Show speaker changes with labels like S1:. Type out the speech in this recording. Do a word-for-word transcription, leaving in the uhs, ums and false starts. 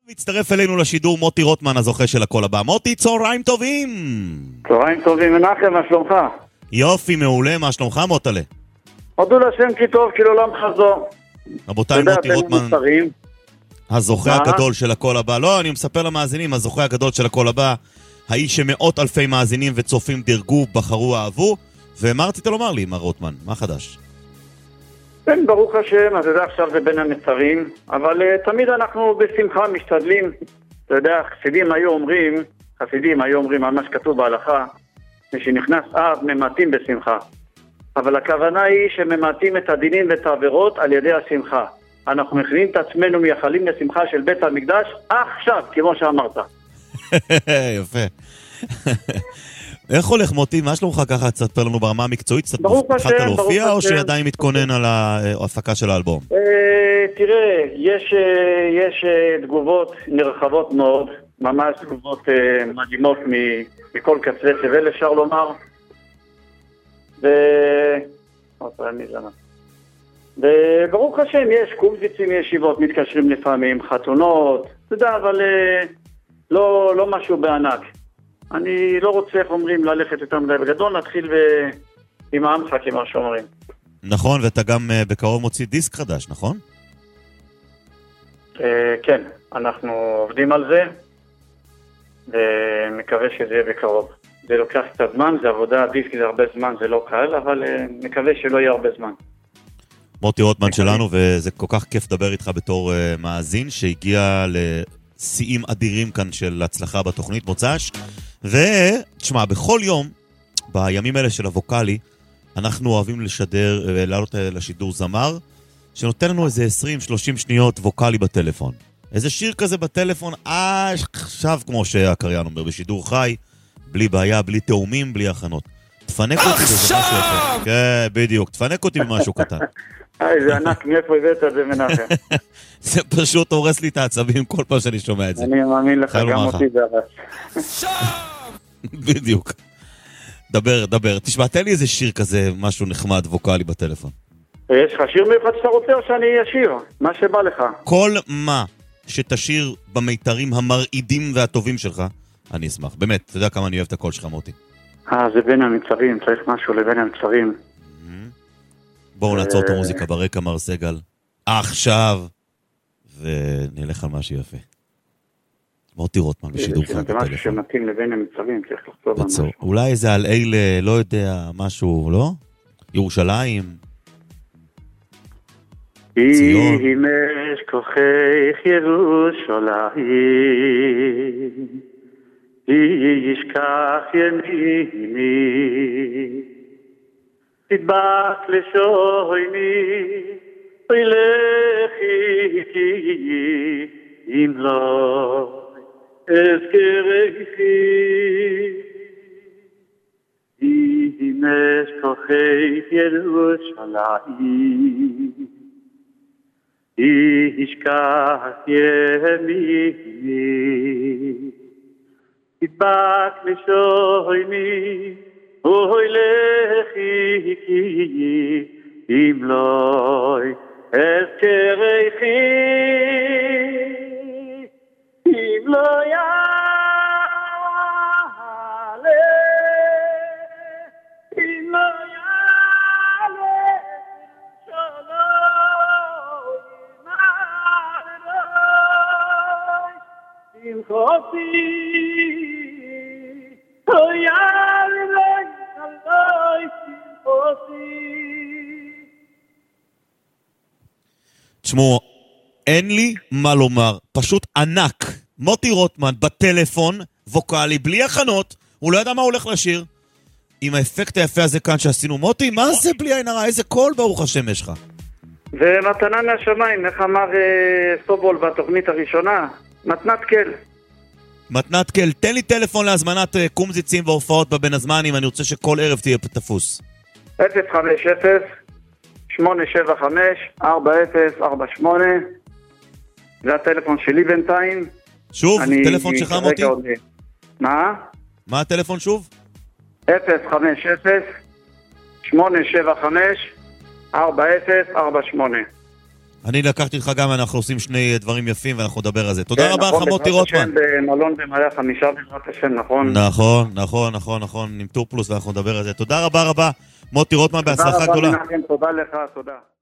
S1: מצטרף אלינו לשידור מוטי רוטמן, הזוכה של הקול הבא. מוטי, צהריים טובים.
S2: צהריים טובים, מנחם, מה שלומך?
S1: יופי, מעולה, מה שלומך מוטלה?
S2: הודו לשם כי טוב, כי לעולם חזור.
S1: רבותיי, מוטי רוטמן, הזוכה הגדול של הקול הבא. לא, אני מספר למאזינים, הזוכה הגדול של הקול הבא, האיש שמאות אלפי מאזינים וצופים דרגו, בחרו, אהבו, ואמרתי לומר לי, מר רוטמן, מה חדש?
S2: כן, ברוך השם, אתה יודע, עכשיו זה בין המצרים, אבל uh, תמיד אנחנו בשמחה משתדלים. אתה יודע, חסידים היו אומרים, חסידים היו אומרים על מה שכתוב בהלכה, שנכנס אב ממעטים בשמחה. אבל הכוונה היא שממעטים את הדינים ואת העבירות על ידי השמחה. אנחנו מכינים את עצמנו מייחלים לשמחה של בית המקדש עכשיו, כמו שאמרת.
S1: יפה. איך הולך מוטי? מה שלומך ככה? תספר לנו ברמה המקצועית, קצת התחלת להופיע או שעדיין מתכונן על ההפקה של האלבום?
S2: תראה, יש תגובות נרחבות מאוד, ממש תגובות מדהימות מכל קצה תבל, אפשר לומר. וברוך השם, יש קומזיצים, ישיבות, מתקשרים לפעמים, חתונות, אתה יודע, אבל לא משהו בענק. אני לא רוצה, איך אומרים, ללכת יותר מדי בגדול, נתחיל עם העמך, כמו שאומרים.
S1: נכון, ואתה גם בקרוב מוציא דיסק חדש, נכון?
S2: כן, אנחנו עובדים על זה, ומקווה שזה יהיה בקרוב. זה לוקח קצת זמן, זה עבודה, דיסק זה הרבה זמן, זה לא קל, אבל מקווה שלא יהיה הרבה זמן.
S1: מוטי רוטמן שלנו, וזה כל כך כיף לדבר איתך בתור מאזין, שהגיע לשיאים אדירים כאן של הצלחה בתוכנית מוצ"ש, ותשמע, בכל יום, בימים האלה של הווקלי, אנחנו אוהבים לשדר, לעלות לשידור זמר, שנותן לנו איזה עשרים שלושים שניות ווקלי בטלפון. איזה שיר כזה בטלפון, אה, עכשיו כמו שהקריין אומר, בשידור חי, בלי בעיה, בלי תאומים, בלי הכנות. תפנק אותי בזה משהו אחר. כן, בדיוק, תפנק אותי במשהו קטן.
S2: היי, זה ענק, מאיפה הבאת את זה מנחם?
S1: זה פשוט הורס לי את העצבים כל פעם שאני שומע את זה.
S2: אני מאמין לך, גם אותי זה הרס.
S1: בדיוק. דבר, דבר. תשמע, תן לי איזה שיר כזה, משהו נחמד, ווקלי בטלפון.
S2: יש לך שיר מיוחד שאתה רוצה או שאני אשיר? מה שבא לך.
S1: כל מה שתשיר במיתרים המרעידים והטובים שלך, אני אשמח. באמת, אתה יודע כמה אני אוהב את הקול שלך, מוטי.
S2: אה, זה בין המצרים, צריך משהו לבין המצרים.
S1: בואו נעצור את המוזיקה ברקע, מר סגל. עכשיו, ונלך על משהו יפה. מוטי רוטמן בשידור חי בטלפון.
S2: זה משהו שמתאים לבין המצרים, צריך לחזור על משהו.
S1: אולי איזה על אלה, לא יודע, משהו, לא? ירושלים? ציון?
S2: אימש כוחך ירושלים, ישכח ימיני, תדבק לשויני, ולכי אם לא אזכרכי. אימש כוחך ירושלים, ישכח ימיני, תדבק לשויני, ולכי אם לא אזכרכי. אם לא יעלה, אם לא יעלה שלום עליי, שמחתי לא יעלה עליי, שמחתי.
S1: תשמעו, אין לי מה לומר, פשוט ענק. מוטי רוטמן בטלפון, ווקלי, בלי הכנות, הוא לא ידע מה הולך לשיר. עם האפקט היפה הזה כאן שעשינו. מוטי, מה זה בלי עין הרע? איזה קול ברוך השם יש לך?
S2: זה מתנה מהשמיים, איך אמר סובול בתוכנית הראשונה? מתנת כל.
S1: מתנת כל. תן לי טלפון להזמנת קומזיצים והופעות בבין הזמנים, אני רוצה שכל ערב תהיה תפוס.
S2: אפס חמש אפס שמונה שבע חמש ארבע אפס ארבע שמונה, זה הטלפון שלי בינתיים.
S1: שוב, טלפון שלך מוטי?
S2: מה?
S1: מה הטלפון שוב?
S2: אפס חמש אפס שמונה שבע חמש ארבע אפס ארבע שמונה.
S1: אני לקחתי לך גם, אנחנו עושים שני דברים יפים ואנחנו נדבר על זה. תודה רבה לך מוטי רוטמן.
S2: במלון במעלה חמישה בעזרת השם, נכון?
S1: נכון, נכון, נכון, נכון, עם טור פלוס ואנחנו נדבר על זה. תודה רבה רבה, מוטי רוטמן, בהצלחה גדולה.
S2: תודה רבה, תודה לך, תודה.